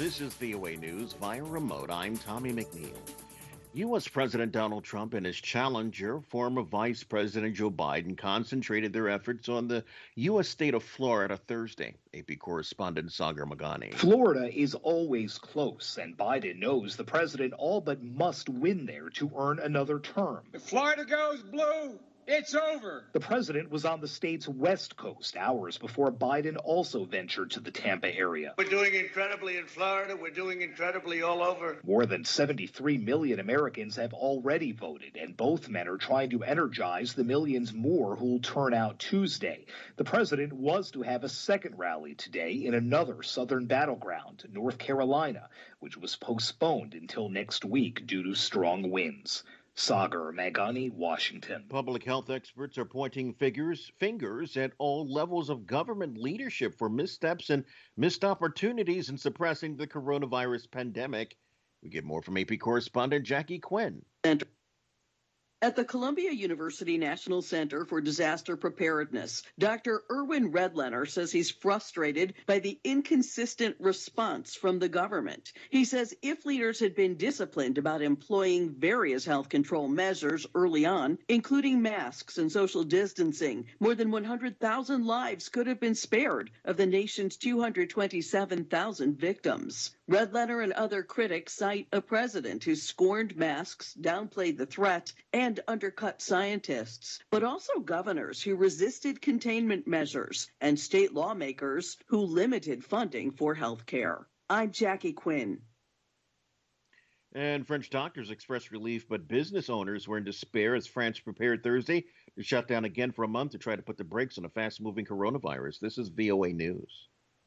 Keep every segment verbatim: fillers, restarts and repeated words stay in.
This is V O A News via remote. I'm Tommy McNeil. U S. President Donald Trump and his challenger, former Vice President Joe Biden, concentrated their efforts on the U S state of Florida Thursday. A P correspondent Sagar Magani. Florida is always close, and Biden knows the president all but must win there to earn another term. If Florida goes blue, it's over. The president was on the state's west coast hours before Biden also ventured to the Tampa area. We're doing incredibly in Florida. We're doing incredibly all over. More than seventy-three million Americans have already voted, and both men are trying to energize the millions more who'll turn out Tuesday. The president was to have a second rally today in another southern battleground, North Carolina, which was postponed until next week due to strong winds. Sagar Magani, Washington. Public health experts are pointing figures, fingers at all levels of government leadership for missteps and missed opportunities in suppressing the coronavirus pandemic. We get more from A P correspondent Jackie Quinn. And at the Columbia University National Center for Disaster Preparedness, Doctor Erwin Redlener says he's frustrated by the inconsistent response from the government. He says if leaders had been disciplined about employing various health control measures early on, including masks and social distancing, more than one hundred thousand lives could have been spared of the nation's two hundred twenty-seven thousand victims. Redlener and other critics cite a president who scorned masks, downplayed the threat, and undercut scientists, but also governors who resisted containment measures and state lawmakers who limited funding for health care. I'm Jackie Quinn. And French doctors expressed relief, but business owners were in despair as France prepared Thursday to shut down again for a month to try to put the brakes on a fast-moving coronavirus. This is V O A News.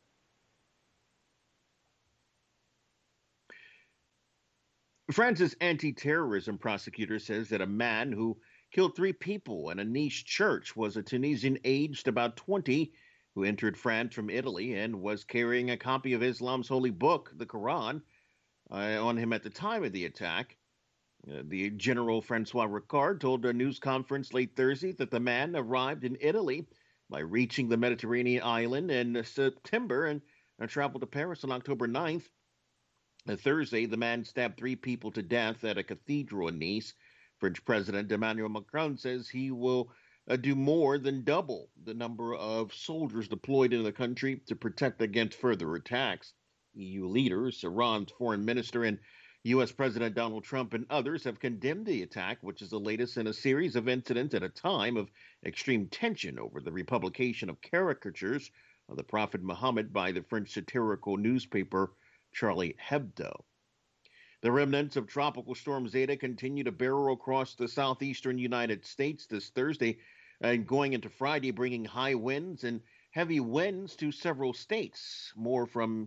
France's anti-terrorism prosecutor says that a man who killed three people in a Nice church was a Tunisian aged about twenty who entered France from Italy and was carrying a copy of Islam's holy book, the Quran, uh, on him at the time of the attack. Uh, the General Francois Ricard told a news conference late Thursday that the man arrived in Italy by reaching the Mediterranean island in September and uh, traveled to Paris on October ninth. On Thursday, the man stabbed three people to death at a cathedral in Nice. French President Emmanuel Macron says he will uh, do more than double the number of soldiers deployed in the country to protect against further attacks. E U leaders, Iran's foreign minister, and U S. President Donald Trump and others have condemned the attack, which is the latest in a series of incidents at a time of extreme tension over the republication of caricatures of the Prophet Muhammad by the French satirical newspaper Charlie Hebdo. The remnants of Tropical Storm Zeta continue to barrel across the southeastern United States this Thursday and going into Friday, bringing high winds and heavy winds to several states. More from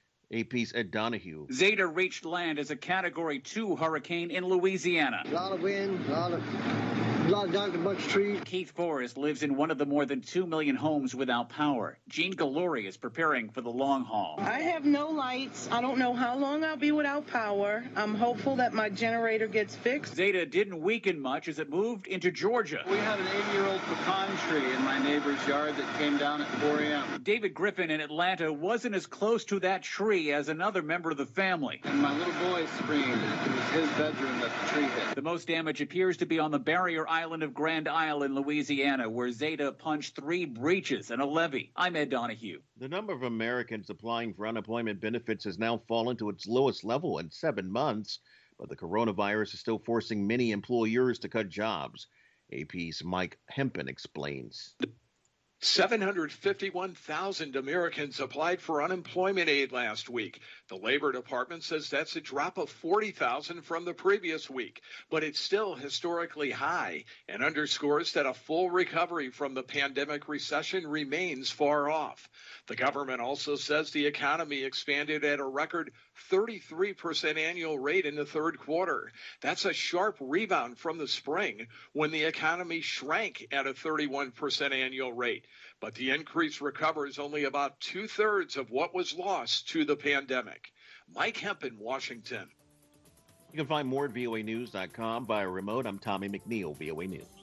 A P's Ed Donahue. Zeta reached land as a Category two hurricane in Louisiana. A lot of wind, a lot of, a lot of down, a bunch of trees. Keith Forrest lives in one of the more than two million homes without power. Jean Galori is preparing for the long haul. I have no lights. I don't know how long I'll be without power. I'm hopeful that my generator gets fixed. Zeta didn't weaken much as it moved into Georgia. We had an eighty-year-old pecan tree in my neighbor's yard that came down at four a.m. David Griffin in Atlanta wasn't as close to that tree as another member of the family. And my little boy screamed. It was his bedroom that the tree hit. The most damage appears to be on the barrier island of Grand Isle in Louisiana, where Zeta punched three breaches and a levee. I'm Ed Donahue. The number of Americans applying for unemployment benefits has now fallen to its lowest level in seven months, but the coronavirus is still forcing many employers to cut jobs. A P's Mike Hempen explains. seven hundred fifty-one thousand Americans applied for unemployment aid last week. The Labor Department says that's a drop of forty thousand from the previous week, but it's still historically high and underscores that a full recovery from the pandemic recession remains far off. The government also says the economy expanded at a record thirty-three percent annual rate in the third quarter. That's a sharp rebound from the spring when the economy shrank at a thirty-one percent annual rate. But the increase recovers only about two-thirds of what was lost to the pandemic. Mike Hemp in Washington. You can find more at V O A news dot com via remote. I'm Tommy McNeil, V O A News.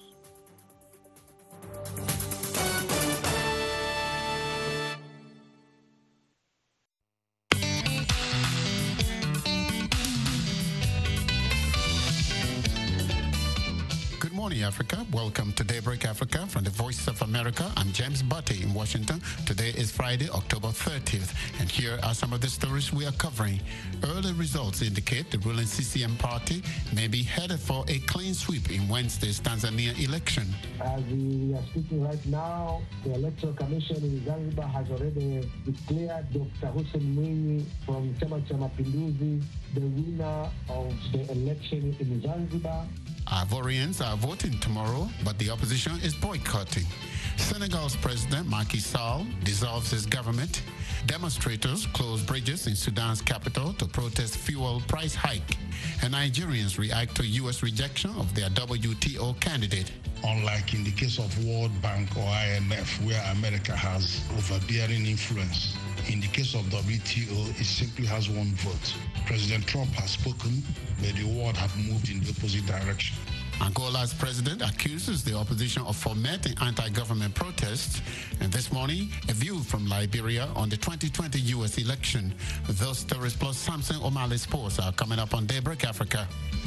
morning, Africa. Welcome to Daybreak Africa from the Voice of America. I'm James Butty in Washington. Today is Friday, October thirtieth, and here are some of the stories we are covering. Early results indicate the ruling C C M party may be headed for a clean sweep in Wednesday's Tanzania election. As we are speaking right now, the Electoral Commission in Zanzibar has already declared Doctor Hussein Mwinyi from Chama cha Mapinduzi the winner of the election in Zanzibar. Ivorians are voting tomorrow, but the opposition is boycotting. Senegal's President Macky Sall dissolves his government. Demonstrators close bridges in Sudan's capital to protest fuel price hike. And Nigerians react to U S rejection of their W T O candidate. Unlike in the case of World Bank or I M F, where America has overbearing influence, in the case of W T O, it simply has one vote. President Trump has spoken, but the world have moved in the opposite direction. Angola's president accuses the opposition of fomenting anti-government protests. And this morning, a view from Liberia on the twenty twenty U S election. Those stories plus Samson O'Malley Sports are coming up on Daybreak Africa.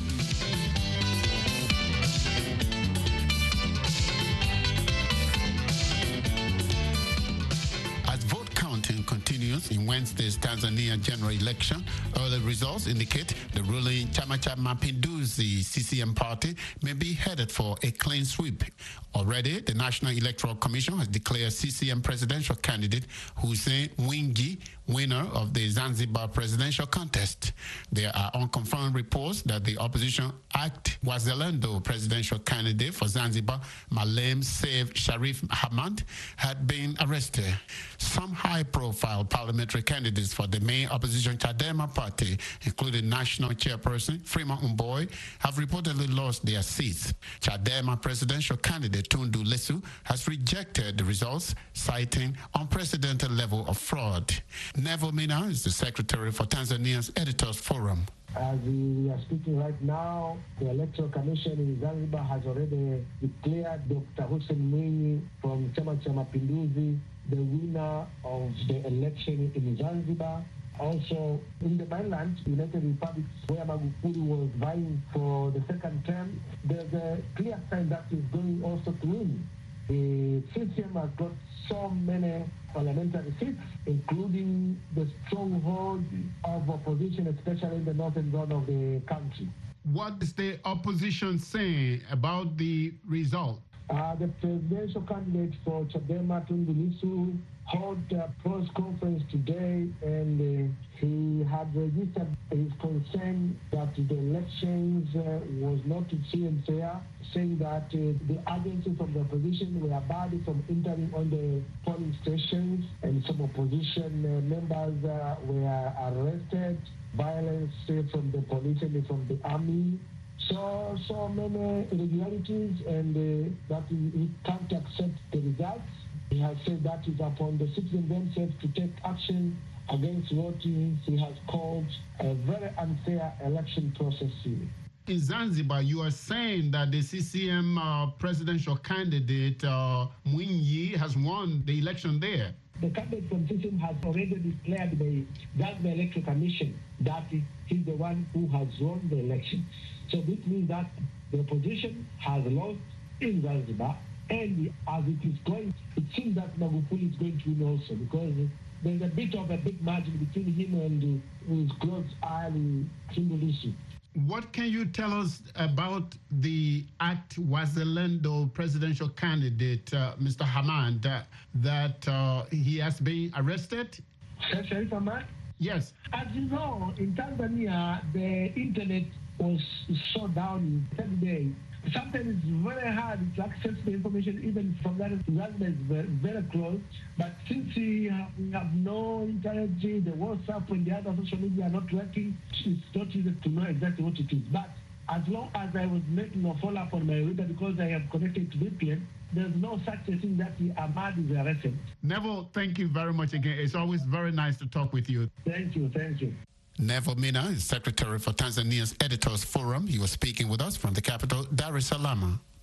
Continues in Wednesday's Tanzania general election. Early results indicate the ruling Chama cha Mapinduzi C C M party may be headed for a clean sweep. Already, the National Electoral Commission has declared C C M presidential candidate Hussein Mwinyi winner of the Zanzibar presidential contest. There are unconfirmed reports that the opposition Act Wazalendo presidential candidate for Zanzibar, Malem Seif Sharif Hamad, had been arrested. Some high-profile parliamentary candidates for the main opposition Chadema party, including national chairperson Freeman Mbowe, have reportedly lost their seats. Chadema presidential candidate Tundu Lissu has rejected the results, citing unprecedented level of fraud. Neville Mina is the secretary for Tanzania's Editors Forum. As we are speaking right now, the Electoral Commission in Zanzibar has already declared Doctor Hussein Mwinyi from Chama cha Mapinduzi the winner of the election in Zanzibar. Also, in the mainland, United Republic, where Magufuli was vying for the second term, there's a clear sign that he's going also to win. The C C M has got so many parliamentary seats, including the stronghold of opposition, especially in the northern zone of the country. What is the opposition saying about the result? Uh, the presidential candidate for Chadema, Tundu Lissu, held a press conference today, and uh, he had registered his concern that the elections uh, was not free and fair, saying that uh, the agencies of the opposition were barred from entering on the polling stations, and some opposition uh, members uh, were arrested, violence uh, from the police and from the army. So, so many irregularities, and uh, that he, he can't accept the results. He has said that it's upon the citizens themselves to take action against what he, he has called a very unfair election process. In Zanzibar, you are saying that the C C M uh, presidential candidate, uh, Mwinyi, has won the election there. The candidate from C C M has already declared by Zanzibar Electoral Commission that he's the one who has won the election. So this means that the opposition has lost in Zanzibar, and as it is going, it seems that Magufuli is going to win also, because there's a bit of a big margin between him and his close ally, Tundu Lissu. What can you tell us about the Act Wazalendo presidential candidate, uh, Mister Hamad, uh, that uh, he has been arrested? Sharif Hamad? Yes. As you know, in Tanzania, the internet was shut down Saturday. Sometimes it's very hard to access the information, even from that Zanzibar is very, very close. But since we have, we have no internet, the WhatsApp and the other social media are not working, it's not easy to know exactly what it is. But as long as I was making a follow-up on my reader, because I am connected to V P N, there's no such a thing that Ahmad is arrested. Neville, thank you very much again. It's always very nice to talk with you. Thank you, thank you. Neville Mina is secretary for Tanzania's Editors Forum. He was speaking with us from the capital, Dar es Salaam.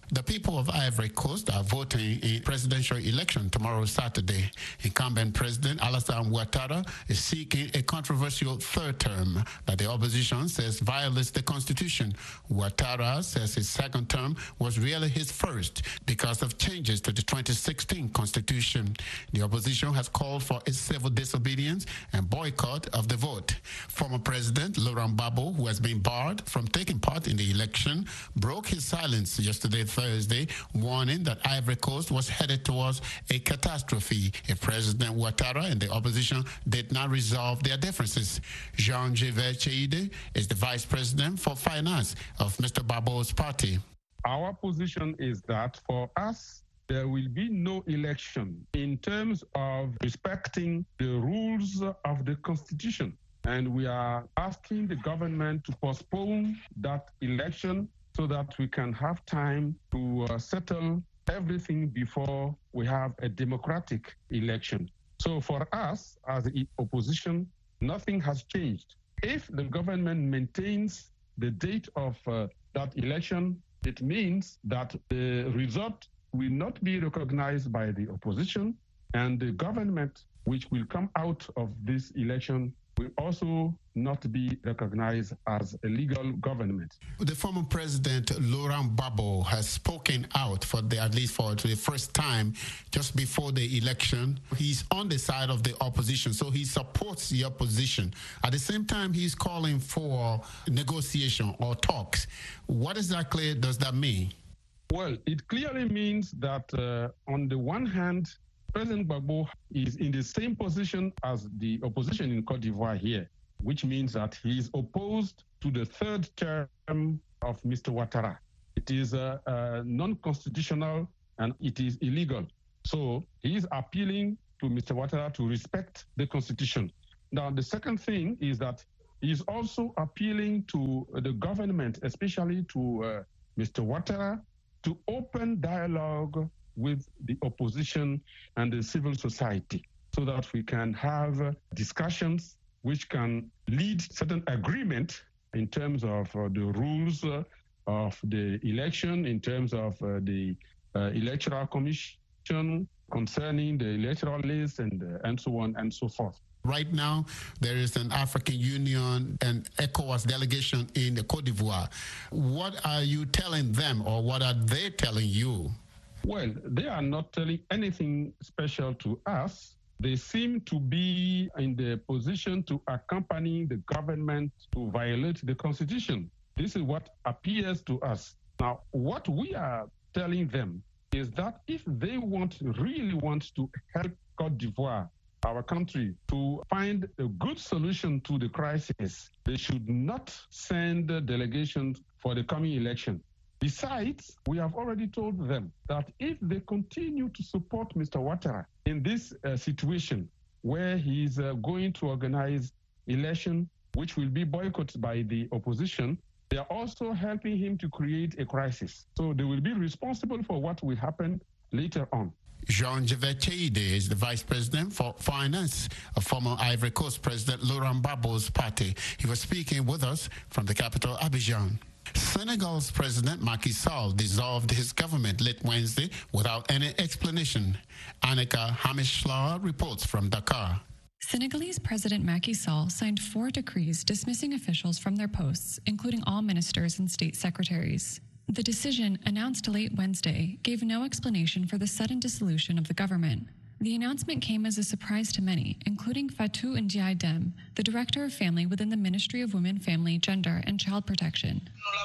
The people of Ivory Coast are voting in presidential election tomorrow, Saturday. Incumbent President Alassane Ouattara is seeking a controversial third term that the opposition says violates the constitution. Ouattara says his second term was really his first because of changes to the twenty sixteen constitution. The opposition has called for a civil disobedience and boycott of the vote. Former President Laurent Gbagbo, who has been barred from taking part in the election, broke his silence yesterday, Thursday, warning that Ivory Coast was headed towards a catastrophe if President Ouattara and the opposition did not resolve their differences. Jean-Jacques Cheide is the vice president for finance of Mister Gbagbo's party. Our position is that for us, there will be no election in terms of respecting the rules of the Constitution. And we are asking the government to postpone that election so that we can have time to uh, settle everything before we have a democratic election. So for us, as the opposition, nothing has changed. If the government maintains the date of uh, that election, it means that the result will not be recognized by the opposition, and the government which will come out of this election will also not be recognized as a legal government. The former president, Laurent Gbagbo, has spoken out for the, at least for the first time just before the election. He's on the side of the opposition, so he supports the opposition. At the same time, he's calling for negotiation or talks. What exactly does that mean? Well, it clearly means that uh, on the one hand, President Gbagbo is in the same position as the opposition in Cote d'Ivoire here, which means that he is opposed to the third term of Mister Ouattara. It is uh, uh, non-constitutional and it is illegal. So he is appealing to Mister Ouattara to respect the constitution. Now, the second thing is that he is also appealing to the government, especially to uh, Mister Ouattara, to open dialogue with the opposition and the civil society so that we can have discussions which can lead certain agreement in terms of uh, the rules uh, of the election, in terms of uh, the uh, electoral commission concerning the electoral list and, uh, and so on and so forth. Right now, there is an African Union and ECOWAS delegation in Cote d'Ivoire. What are you telling them, or what are they telling you? Well, they are not telling anything special to us. They seem to be in the position to accompany the government to violate the constitution. This is what appears to us. Now, what we are telling them is that if they want, really want to help Cote d'Ivoire, our country, to find a good solution to the crisis, they should not send delegations for the coming election. Besides, we have already told them that if they continue to support Mister Ouattara in this uh, situation where he is uh, going to organize election which will be boycotted by the opposition, they are also helping him to create a crisis. So they will be responsible for what will happen later on. Jean-Jacques Cheide is the vice president for finance of former Ivory Coast President Laurent Gbagbo's party. He was speaking with us from the capital, Abidjan. Senegal's President Macky Sall dissolved his government late Wednesday without any explanation. Annika Hamishla reports from Dakar. Senegalese President Macky Sall signed four decrees dismissing officials from their posts, including all ministers and state secretaries. The decision, announced late Wednesday, gave no explanation for the sudden dissolution of the government. The announcement came as a surprise to many, including Fatou Ndiaye Deme, the Director of Family within the Ministry of Women, Family, Gender, and Child Protection.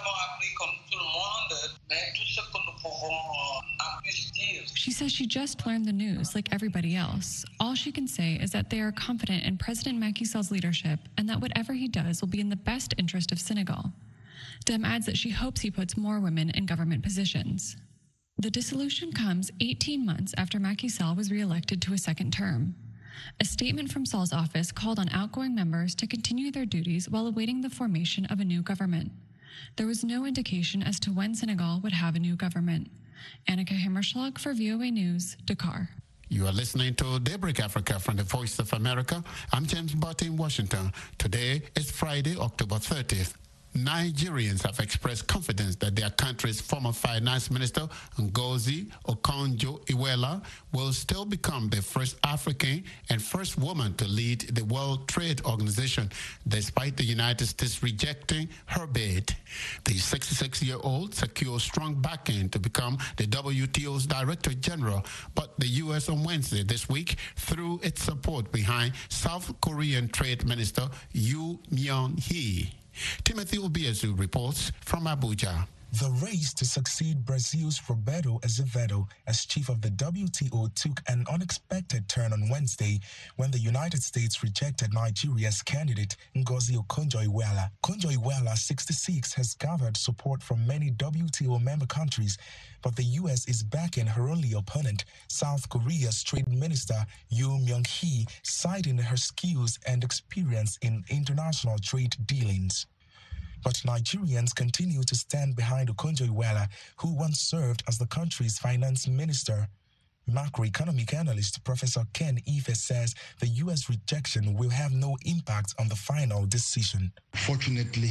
She says she just learned the news like everybody else. All she can say is that they are confident in President Macky Sall's leadership and that whatever he does will be in the best interest of Senegal. Deme adds that she hopes he puts more women in government positions. The dissolution comes eighteen months after Macky Sall was re-elected to a second term. A statement from Sall's office called on outgoing members to continue their duties while awaiting the formation of a new government. There was no indication as to when Senegal would have a new government. Annika Hammerschlag for V O A News, Dakar. You are listening to Daybreak Africa from the Voice of America. I'm James Barty in Washington. Today is Friday, October thirtieth. Nigerians have expressed confidence that their country's former finance minister, Ngozi Okonjo-Iweala, will still become the first African and first woman to lead the World Trade Organization, despite the United States rejecting her bid. The sixty-six-year-old secured strong backing to become the W T O's Director General, but the U S on Wednesday this week threw its support behind South Korean Trade Minister Yoo Myung-hee. Timothy Obiezu reports from Abuja. The race to succeed Brazil's Roberto Azevedo as chief of the W T O took an unexpected turn on Wednesday when the United States rejected Nigeria's candidate Ngozi Okonjo-Iweala. Okonjo-Iweala, sixty-six, has gathered support from many W T O member countries, but the U S is backing her only opponent, South Korea's Trade Minister Yoo Myung-hee, citing her skills and experience in international trade dealings. But Nigerians continue to stand behind Okonjo-Iweala, who once served as the country's finance minister. Macroeconomic analyst Professor Ken Ife says the U S rejection will have no impact on the final decision. Fortunately,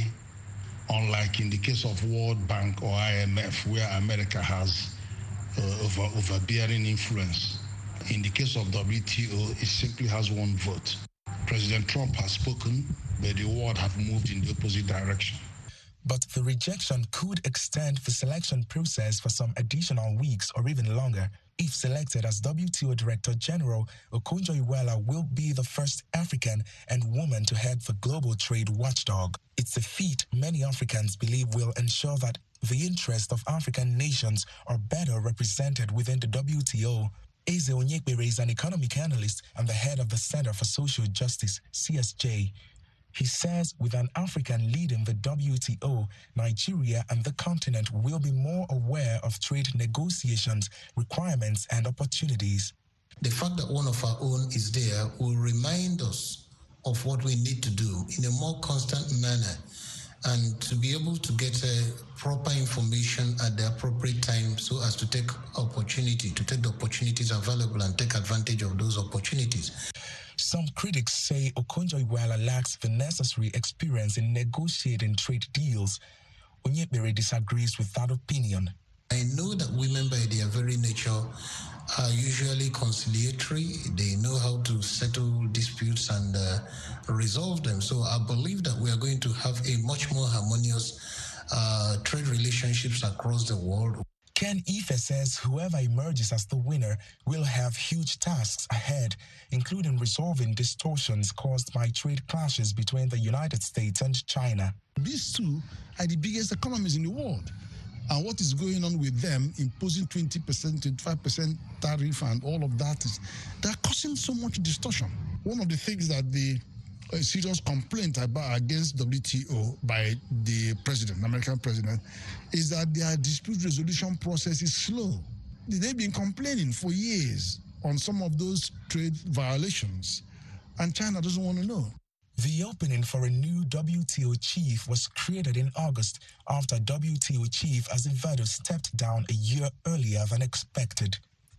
unlike in the case of World Bank or I M F, where America has uh, over, overbearing influence, in the case of W T O, it simply has one vote. President Trump has spoken, but the world have moved in the opposite direction. But the rejection could extend the selection process for some additional weeks or even longer. If selected as W T O Director General, Okonjo-Iweala will be the first African and woman to head the global trade watchdog. It's a feat many Africans believe will ensure that the interests of African nations are better represented within the W T O. Eze Onyekbere is an economic analyst and the head of the Center for Social Justice, C S J. He says with an African leading the W T O, Nigeria and the continent will be more aware of trade negotiations, requirements, and opportunities. The fact that one of our own is there will remind us of what we need to do in a more constant manner, and to be able to get a proper information at the appropriate time so as to take opportunity, to take the opportunities available and take advantage of those opportunities. Some critics say Okonjo-Iweala lacks the necessary experience in negotiating trade deals. Onyekbere disagrees with that opinion. I know that women by their very nature are usually conciliatory. They know how to settle disputes and uh, resolve them. So I believe that we are going to have a much more harmonious uh, trade relationships across the world. Ken Ife says whoever emerges as the winner will have huge tasks ahead, including resolving distortions caused by trade clashes between the United States and China. These two are the biggest economies in the world. And what is going on with them, imposing twenty percent, twenty-five percent tariff and all of that, is they're causing so much distortion. One of the things that the a serious complaint about against W T O by the president, the American president, is that their dispute resolution process is slow. They've been complaining for years on some of those trade violations, and China doesn't want to know. The opening for a new W T O chief was created in August after W T O chief Azevedo stepped down a year earlier than expected.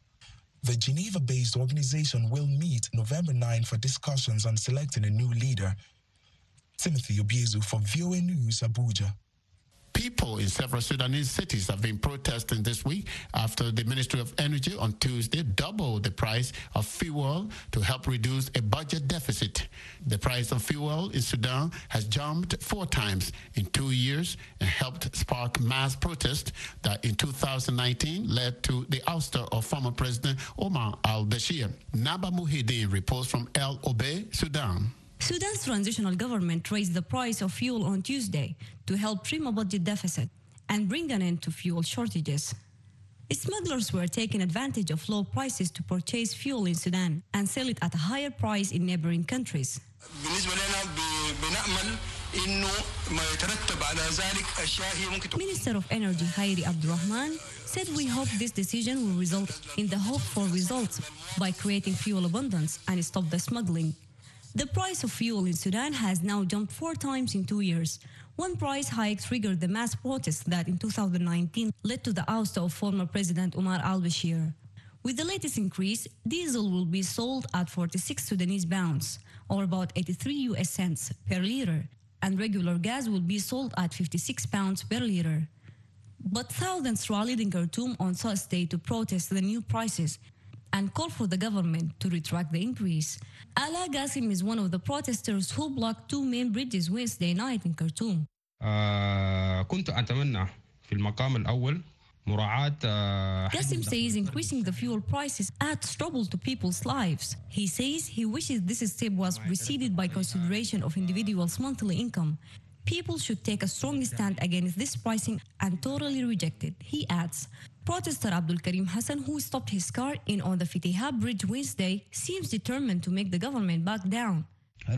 The Geneva-based organization will meet November ninth for discussions on selecting a new leader. Timothy Obiezu for V O A News, Abuja. People in several Sudanese cities have been protesting this week after the Ministry of Energy on Tuesday doubled the price of fuel to help reduce a budget deficit. The price of fuel in Sudan has jumped four times in two years and helped spark mass protests that in two thousand nineteen led to the ouster of former President Omar al-Bashir. Naba Muhyiddin reports from El Obeid, Sudan. Sudan's transitional government raised the price of fuel on Tuesday to help trim a budget deficit and bring an end to fuel shortages. Smugglers were taking advantage of low prices to purchase fuel in Sudan and sell it at a higher price in neighboring countries. Minister of Energy Khairi Abdurrahman said we hope this decision will result in the hoped for results by creating fuel abundance and stop the smuggling. The price of fuel in Sudan has now jumped four times in two years. One price hike triggered the mass protests that in two thousand nineteen led to the ouster of former President Omar al-Bashir. With the latest increase, diesel will be sold at forty-six Sudanese pounds, or about eighty-three U S cents per liter. and regular gas will be sold at fifty-six pounds per litre. But thousands rallied in Khartoum on Thursday to protest the new prices and call for the government to retract the increase. Ala Qasim is one of the protesters who blocked two main bridges Wednesday night in Khartoum. كنت أتمنى في المقام الأول Qasim says increasing the fuel prices adds trouble to people's lives. He says he wishes this step was preceded by consideration of individuals' monthly income. People should take a strong stand against this pricing and totally reject it, he adds. Protester Abdul Karim Hassan, who stopped his car in on the Fitiha Bridge Wednesday, seems determined to make the government back down.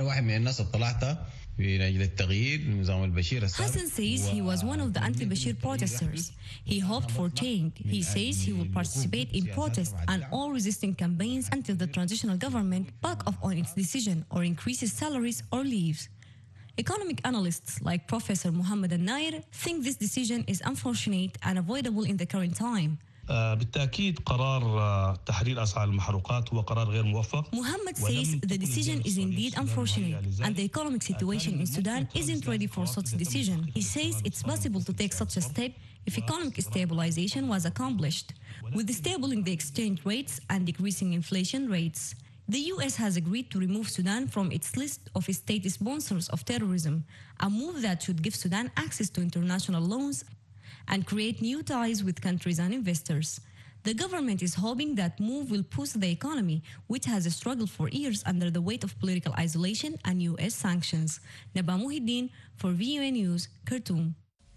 Hassan says he was one of the anti-Bashir protesters. He hoped for change. He says he will participate in protests and all resisting campaigns until the transitional government back off on its decision or increases salaries or leaves. Economic analysts like Professor Muhammad Al-Nair think this decision is unfortunate and avoidable in the current time. بالتأكيد قرار تحرير أسعار المحروقات هو قرار غير موفق. Muhammad says the decision is indeed unfortunate and the economic situation in Sudan isn't ready for such decision. He says it's possible to take such a step if economic stabilization was accomplished, with stabling the exchange rates and decreasing inflation rates. The U S has agreed to remove Sudan from its list of state sponsors of terrorism, a move that should give Sudan access to international loans and create new ties with countries and investors. The government is hoping that move will push the economy, which has struggled for years under the weight of political isolation and U S sanctions. Naba Muhiddin for V O A News, Khartoum.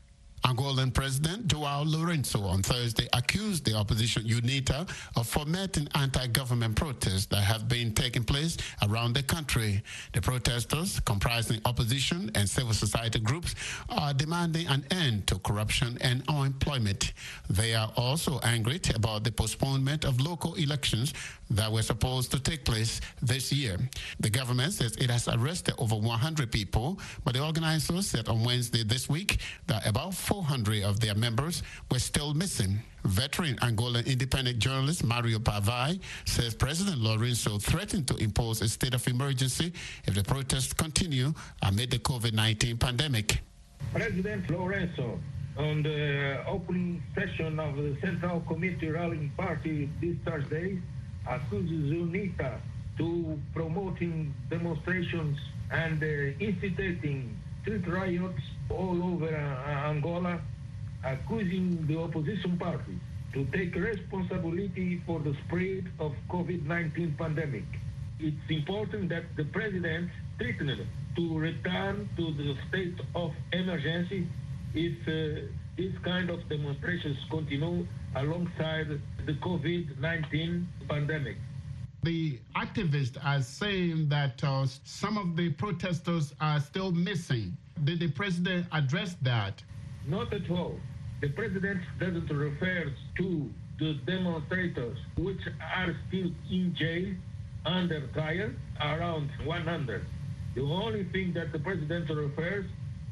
Angolan President João Lourenço on Thursday accused the opposition UNITA of fomenting anti-government protests that have been taking place around the country. The protesters, comprising opposition and civil society groups, are demanding an end to corruption and unemployment. They are also angry about the postponement of local elections that were supposed to take place this year. The government says it has arrested over one hundred people, but the organizers said on Wednesday this week that about four hundred of their members were still missing. Veteran Angolan independent journalist Mario Pavai says President Lourenço threatened to impose a state of emergency if the protests continue amid the COVID nineteen pandemic. President Lourenço, on the opening session of the Central Committee Ruling Party this Thursday, accuses UNITA to promoting demonstrations and uh, instigating street riots all over uh, Angola, accusing the opposition party to take responsibility for the spread of COVID nineteen pandemic. It's important that the president threatened to return to the state of emergency if uh, this kind of demonstrations continue alongside the COVID nineteen pandemic. The activists are saying that uh, some of the protesters are still missing. Did the president address that? Not at all. The president doesn't refer to the demonstrators, which are still in jail under trial, around one hundred. The only thing that the president refers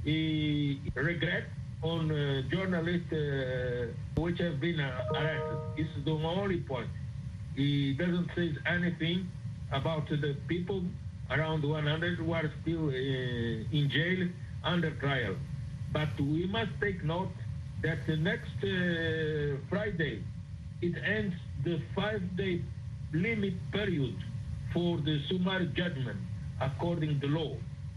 is regret on uh, journalists uh, which have been uh, arrested. This is the only point. He doesn't say anything about the people around one hundred who are still uh, in jail under trial. But we must take note that the next uh, Friday, it ends the five-day limit period for the summary judgment according to law.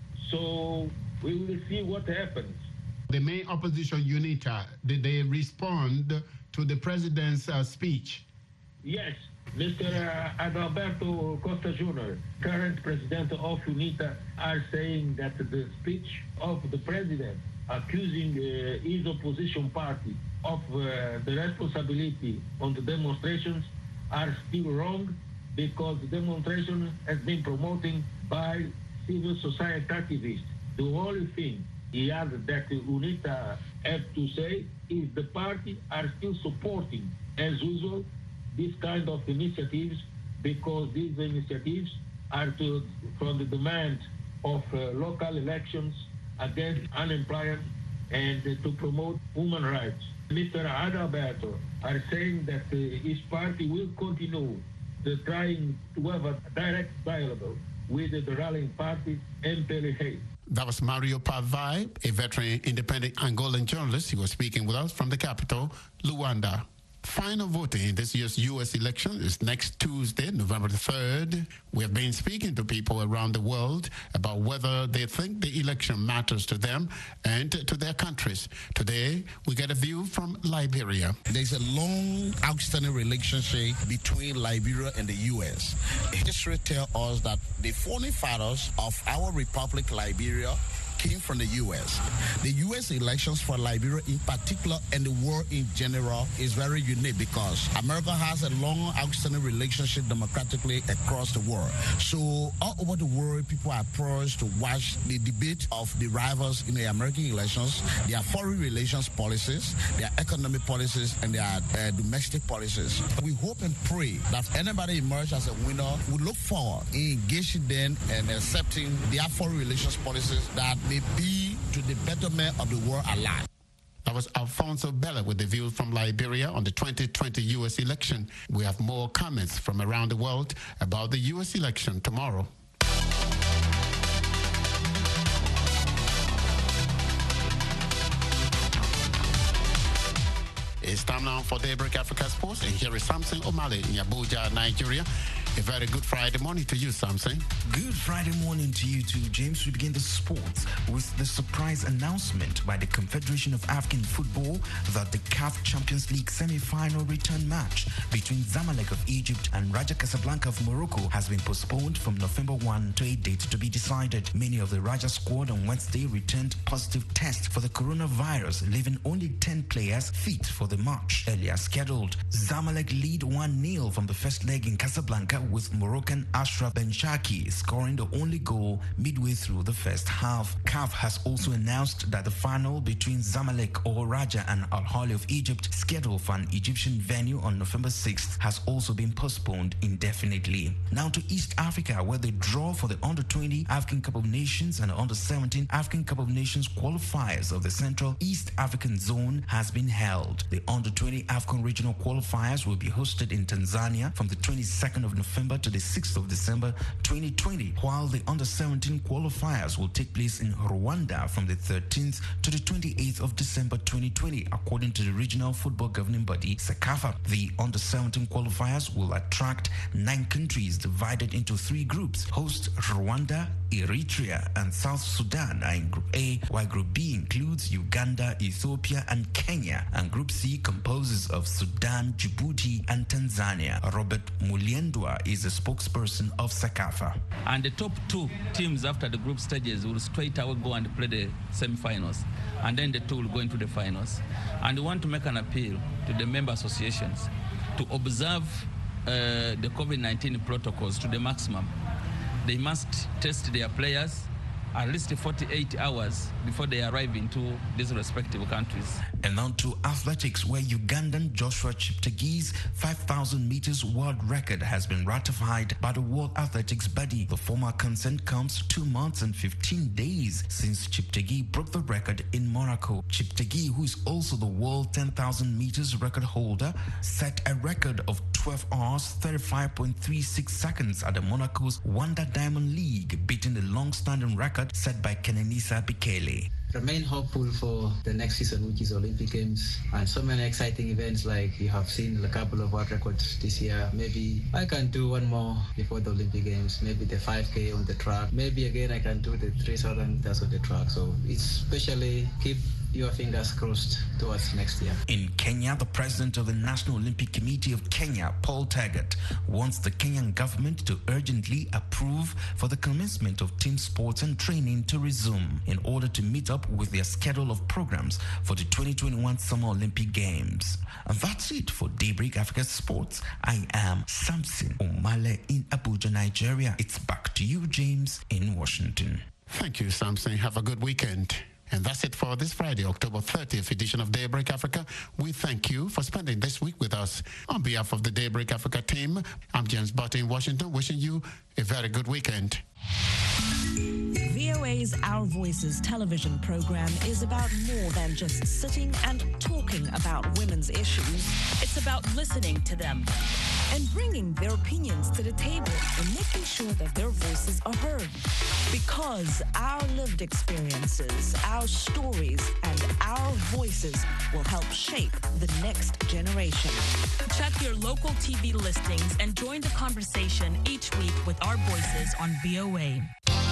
So we will see what happens. The main opposition UNITA, did they respond to the president's uh, speech? Yes, Mister Adalberto Costa Junior, current president of UNITA, are saying that the speech of the president accusing uh, his opposition party of uh, the responsibility on the demonstrations are still wrong, because the demonstration has been promoted by civil society activists. The only thing he added that UNITA have to say is the party are still supporting, as usual, this kind of initiatives, because these initiatives are to, from the demand of uh, local elections against unemployment and uh, to promote human rights. Mister Adalberto are saying that uh, his party will continue the trying to have a direct dialogue with the ruling party, M P L A. That was Mario Pavai, a veteran independent Angolan journalist. He was speaking with us from the capital, Luanda. Final voting in this year's U S election is next Tuesday, November the third. We have been speaking to people around the world about whether they think the election matters to them and to their countries. Today, we get a view from Liberia. There's a long, outstanding relationship between Liberia and the U S. History tells us that the founding fathers of our republic, Liberia, came from the U S. The U S elections for Liberia in particular and the world in general is very unique because America has a long outstanding relationship democratically across the world. So all over the world, people are poised to watch the debate of the rivals in the American elections, their foreign relations policies, their economic policies, and their uh, domestic policies. We hope and pray that anybody emerges as a winner. We look forward in engaging them and accepting their foreign relations policies that may be to the betterment of the world alive. That was Alfonso Bella with the views from Liberia on the twenty twenty U S election. We have more comments from around the world about the U S election tomorrow. It's time now for Daybreak Africa Sports, and here is Samson O'Malley in Abuja, Nigeria. A very good Friday morning to you, Samson. Good Friday morning to you too, James. We begin the sports with the surprise announcement by the Confederation of African Football that the C A F Champions League semi-final return match between Zamalek of Egypt and Raja Casablanca of Morocco has been postponed from November first to a date to be decided. Many of the Raja squad on Wednesday returned positive tests for the coronavirus, leaving only ten players fit for the match earlier scheduled. Zamalek lead one nil from the first leg in Casablanca, with Moroccan Ashraf Benshaki scoring the only goal midway through the first half. C A F has also announced that the final between Zamalek or Raja and Al Ahly of Egypt, scheduled for an Egyptian venue on November sixth, has also been postponed indefinitely. Now to East Africa, where the draw for the under twenty African Cup of Nations and under seventeen African Cup of Nations qualifiers of the Central East African Zone has been held. The under twenty African regional qualifiers will be hosted in Tanzania from the twenty-second of November to the sixth of December twenty twenty, while the under seventeen qualifiers will take place in Rwanda from the thirteenth to the twenty-eighth of December twenty twenty, according to the regional football governing body CECAFA. The under seventeen qualifiers will attract nine countries divided into three groups. Host Rwanda, Eritrea, and South Sudan are in Group A, while Group B includes Uganda, Ethiopia, and Kenya, and Group C composes of Sudan, Djibouti, and Tanzania. Robert Muliendwa is the spokesperson of CECAFA. And the top two teams after the group stages will straight away go and play the semi-finals, and then the two will go into the finals. And we want to make an appeal to the member associations to observe uh, the COVID nineteen protocols to the maximum. They must test their players at least forty-eight hours before they arrive into these respective countries. And now to athletics, where Ugandan Joshua Cheptege's five thousand meters world record has been ratified by the World Athletics Body. The former consent comes two months and fifteen days since Cheptegei broke the record in Monaco. Cheptegei, who is also the world ten thousand meters record holder, set a record of twelve hours, thirty-five point three six seconds at the Monaco's Wanda Diamond League, beating the long-standing record set by Kenenisa Bikele. Remain hopeful for the next season, which is Olympic Games, and so many exciting events. Like you have seen a couple of world records this year. Maybe I can do one more before the Olympic Games. Maybe the five K on the track. Maybe again I can do the three thousand meters on the track. So it's especially keep your fingers crossed towards next year. In Kenya, the president of the National Olympic Committee of Kenya, Paul Taggart, wants the Kenyan government to urgently approve for the commencement of team sports and training to resume in order to meet up with their schedule of programs for the twenty twenty-one Summer Olympic Games. And that's it for Daybreak Africa Sports. I am Samson O'Malley in Abuja, Nigeria. It's back to you, James, in Washington. Thank you, Samson. Have a good weekend. And that's it for this Friday, October thirtieth edition of Daybreak Africa. We thank you for spending this week with us. On behalf of the Daybreak Africa team, I'm James Butter in Washington, wishing you a very good weekend. V O A's Our Voices television program is about more than just sitting and talking about women's issues. It's about listening to them, and bringing their opinions to the table and making sure that their voices are heard. Because our lived experiences, our stories, and our voices will help shape the next generation. Check your local T V listings and join the conversation each week with our voices on V O A.